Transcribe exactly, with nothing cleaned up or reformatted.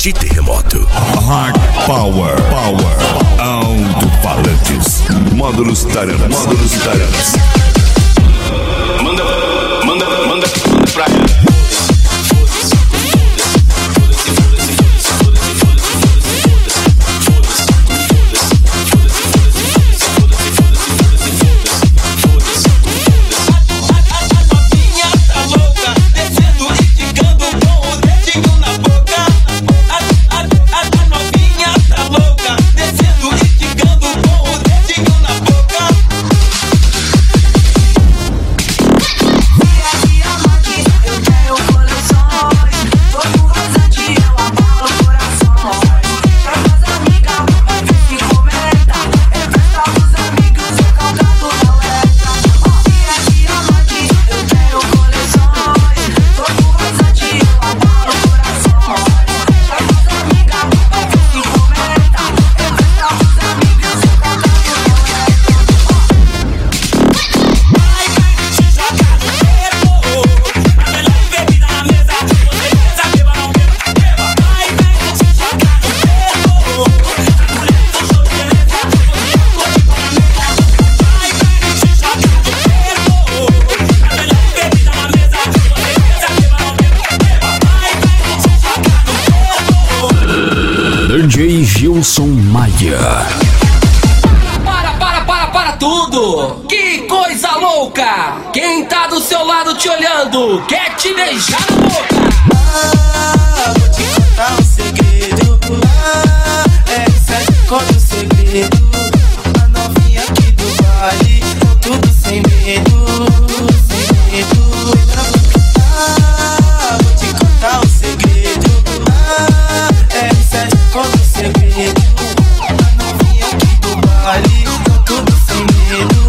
de terremoto. Hard Power, Power, alto-falantes, módulos taranas, módulos taranas. Manda, manda, manda, manda pra ela. D J Gilson Maia. Para, para, para, para tudo! Que coisa louca! Quem tá do seu lado te olhando quer te beijar na boca! Ah, vou te contar um segredo. Ah, é sete conto segredo. A novinha aqui do baile, tudo sem medo, sem medo. Ah, vou te contar um segredo. Ah, é sete conto segredo. A novinha aqui do baile, tudo sem medo.